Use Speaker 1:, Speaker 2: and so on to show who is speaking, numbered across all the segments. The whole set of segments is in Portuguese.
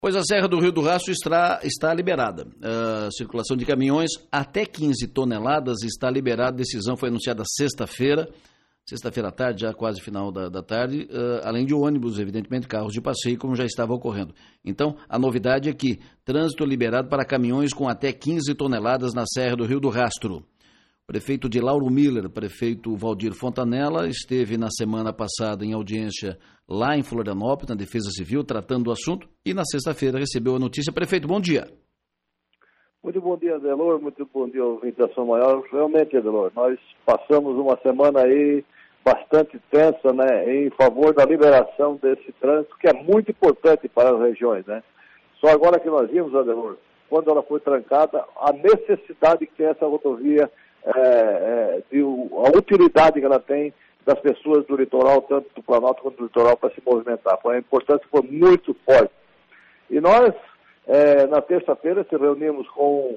Speaker 1: Pois a Serra do Rio do Rastro está liberada. A circulação de caminhões até 15 toneladas está liberada. A decisão foi anunciada sexta-feira à tarde, já quase final da tarde, além de ônibus, evidentemente, carros de passeio, como já estava ocorrendo. Então, a novidade é que trânsito liberado para caminhões com até 15 toneladas na Serra do Rio do Rastro. O prefeito de Lauro Miller, prefeito Valdir Fontanella, esteve na semana passada em audiência lá em Florianópolis, na Defesa Civil, tratando do assunto, e na sexta-feira recebeu a notícia. Prefeito, bom dia.
Speaker 2: Muito bom dia, Adelor, muito bom dia, ouvinte da São Maior. Realmente, Adelor, nós passamos uma semana aí bastante tensa, né, em favor da liberação desse trânsito, que é muito importante para as regiões, né. Só agora que nós vimos, Adelor, quando ela foi trancada, a necessidade que tem essa rodovia, a utilidade que ela tem das pessoas do litoral, tanto do Planalto quanto do litoral, para se movimentar. A importância foi muito forte. E nós, na terça-feira, se reunimos com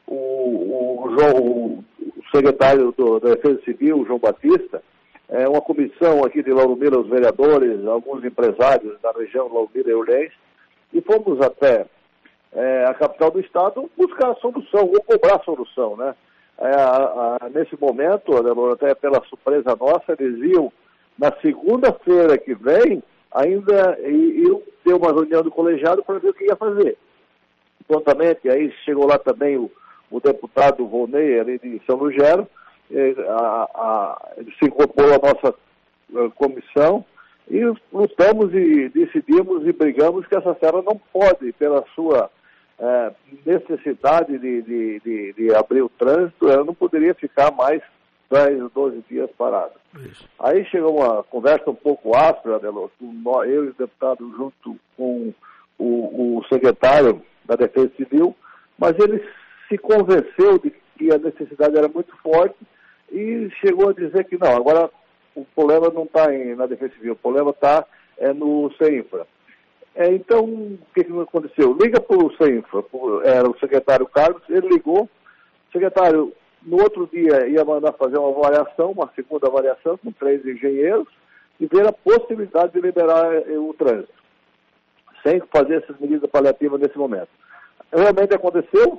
Speaker 2: o secretário da Defesa Civil, o João Batista, uma comissão aqui de Lauro Miller, os vereadores, alguns empresários da região Lauro Miller e Orleans, e fomos até a capital do estado buscar a solução, ou cobrar a solução, né? Nesse momento, até pela surpresa nossa, eles iam, na segunda-feira que vem, ainda iam ter uma reunião do colegiado para ver o que ia fazer. Prontamente, aí chegou lá também o deputado Volney, ali de São Lugero, ele se incorporou à nossa comissão e lutamos e decidimos e brigamos que essa serra não pode, pela sua necessidade de abrir o trânsito, ela não poderia ficar mais 10, 12 dias parada. Isso. Aí chegou uma conversa um pouco áspera, Adelor, eu e o deputado junto com o secretário da Defesa Civil, mas ele se convenceu de que a necessidade era muito forte e chegou a dizer que não, agora o problema não está na Defesa Civil, o problema está no CEINFRA. Então, o que aconteceu? Liga para o CEINFRA, era o secretário Carlos, ele ligou, o secretário no outro dia ia mandar fazer uma avaliação, uma segunda avaliação com 3 engenheiros e ver a possibilidade de liberar o trânsito, sem fazer essas medidas paliativas nesse momento. Realmente aconteceu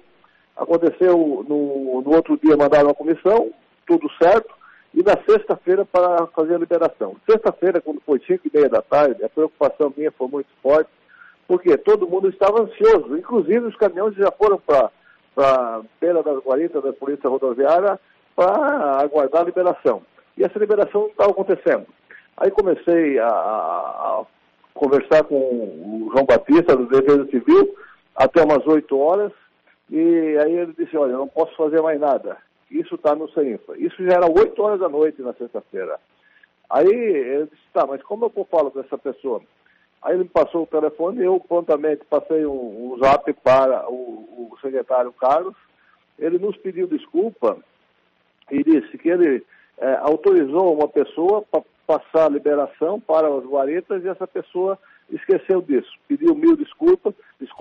Speaker 2: no outro dia mandaram uma comissão, tudo certo, e na sexta-feira para fazer a liberação. Sexta-feira, quando foi 5:30 da tarde, a preocupação minha foi muito forte, porque todo mundo estava ansioso, inclusive os caminhões já foram para a beira das guaritas da Polícia Rodoviária para aguardar a liberação. E essa liberação não estava acontecendo. Aí comecei a conversar com o João Batista, do Defesa Civil, até umas 8 horas, e aí ele disse, olha, eu não posso fazer mais nada. Isso está no CEINFRA. Isso já era 8 horas da noite na sexta-feira. Aí ele disse, tá, mas como eu falo com essa pessoa? Aí ele me passou o telefone e eu prontamente passei um zap para o secretário Carlos. Ele nos pediu desculpa e disse que ele autorizou uma pessoa para passar a liberação para as guaritas e essa pessoa esqueceu disso. Pediu 1000 desculpas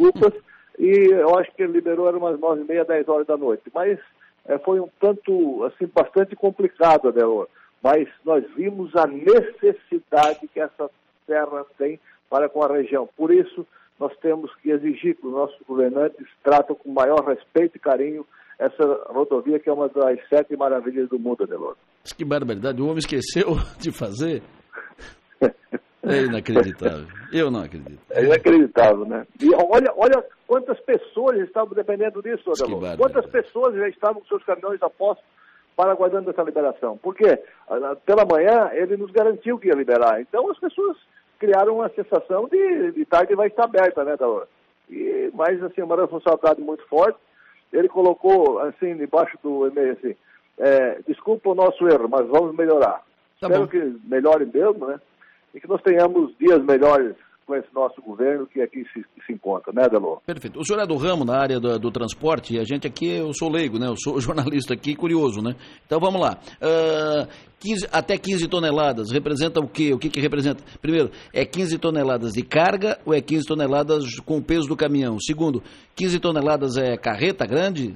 Speaker 2: e eu acho que ele liberou, era umas 9:30, 10 horas da noite. Mas foi um tanto, assim, bastante complicado, Adelor. Mas nós vimos a necessidade que essa serra tem para com a região. Por isso, nós temos que exigir que os nossos governantes tratem com maior respeito e carinho essa rodovia, que é uma das 7 maravilhas do mundo, Adelor.
Speaker 1: Que barbaridade, o homem esqueceu de fazer. É inacreditável. Eu não acredito.
Speaker 2: É inacreditável, né? E olha quantas pessoas estavam dependendo disso, Adelor. Quantas pessoas já estavam com seus caminhões a postos para aguardando essa liberação. Porque pela manhã ele nos garantiu que ia liberar. Então as pessoas criaram uma sensação de tarde vai estar aberta, né, Adelor? Mas, assim, uma responsabilidade muito forte. Ele colocou, assim, debaixo do e-mail, assim, desculpa o nosso erro, mas vamos melhorar. Espero que melhore mesmo, né? E que nós tenhamos dias melhores com esse nosso governo que aqui se encontra, né, Adelor?
Speaker 1: Perfeito. O senhor é do ramo na área do transporte, e a gente aqui, eu sou leigo, né? Eu sou jornalista aqui, curioso, né? Então vamos lá. Até 15 toneladas, representa o quê? O que representa? Primeiro, é 15 toneladas de carga ou é 15 toneladas com o peso do caminhão? Segundo, 15 toneladas é carreta grande?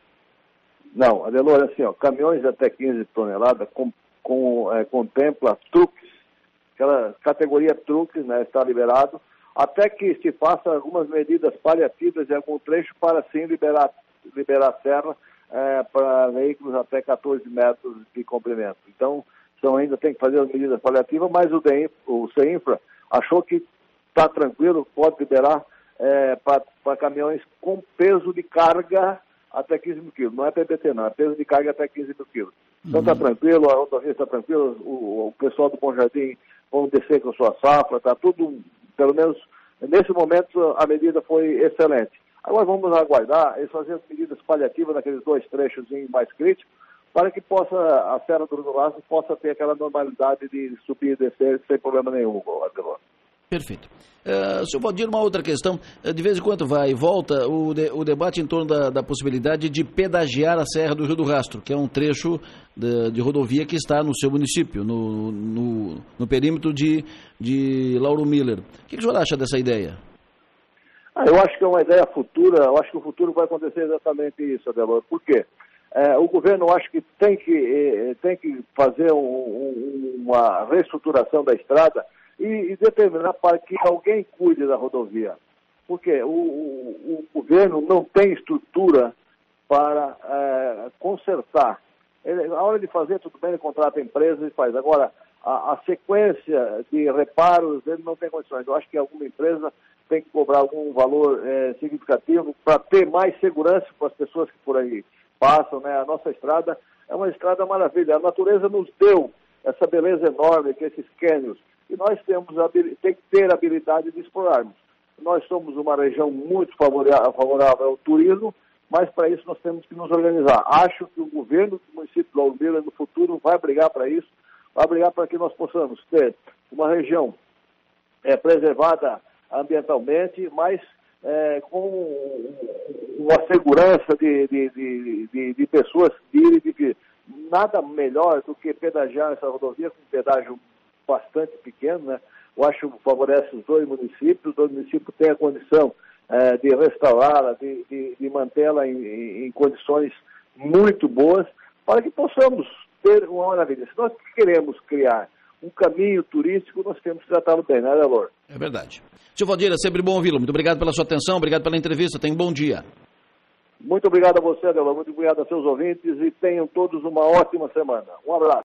Speaker 2: Não, Adelor, assim, caminhões até 15 toneladas contempla truques, aquela categoria truques, né, está liberado. até que se faça algumas medidas paliativas em algum trecho para sim liberar a serra para veículos até 14 metros de comprimento. Então, ainda tem que fazer as medidas paliativas, mas o CEINFRA achou que está tranquilo, pode liberar para caminhões com peso de carga até 15 mil quilos. Não é PBT, não, é peso de carga até 15 mil quilos. Então está tranquilo, a rodovia está tranquila, o pessoal do Bom Jardim vão descer com a sua safra, está tudo, pelo menos nesse momento a medida foi excelente. Agora vamos aguardar e fazer as medidas paliativas naqueles 2 trechos mais críticos, para que a Serra do Rio do Rastro possa ter aquela normalidade de subir e descer sem problema nenhum, Adelor.
Speaker 1: Perfeito. Senhor Valdir, uma outra questão, de vez em quando vai e volta o debate em torno da possibilidade de pedagiar a Serra do Rio do Rastro, que é um trecho de rodovia que está no seu município, no perímetro de Lauro Miller. O que o senhor acha dessa ideia?
Speaker 2: Eu acho que é uma ideia futura, eu acho que o futuro vai acontecer exatamente isso, Adelor. Por quê? O governo, eu acho que tem que fazer uma reestruturação da estrada e determinar para que alguém cuide da rodovia. Porque o governo não tem estrutura para consertar. A hora de fazer, tudo bem, ele contrata a empresa e faz. Agora, a sequência de reparos, ele não tem condições. Eu acho que alguma empresa tem que cobrar algum valor significativo para ter mais segurança para as pessoas que por aí passam, né? A nossa estrada é uma estrada maravilha. A natureza nos deu essa beleza enorme, que é esses cânions. E nós tem que ter a habilidade de explorarmos. Nós somos uma região muito favorável ao turismo, mas para isso nós temos que nos organizar. Acho que o governo do município de Lauro Miller no futuro vai brigar para isso, vai brigar para que nós possamos ter uma região preservada ambientalmente, mas com uma segurança de pessoas de ir e de vir. Nada melhor do que pedagiar essa rodovia com um pedágio bastante pequeno, né? Eu acho que favorece os 2 municípios têm a condição de restaurá-la, de mantê-la em condições muito boas, para que possamos ter uma maravilha. Se nós queremos criar um caminho turístico, nós temos que tratá-lo bem, né, Delor?
Speaker 1: É verdade. Senhor Valdir, é sempre bom ouvi-lo. Muito obrigado pela sua atenção, obrigado pela entrevista. Tenha um bom dia.
Speaker 2: Muito obrigado a você, Delor. Muito obrigado a seus ouvintes e tenham todos uma ótima semana. Um abraço.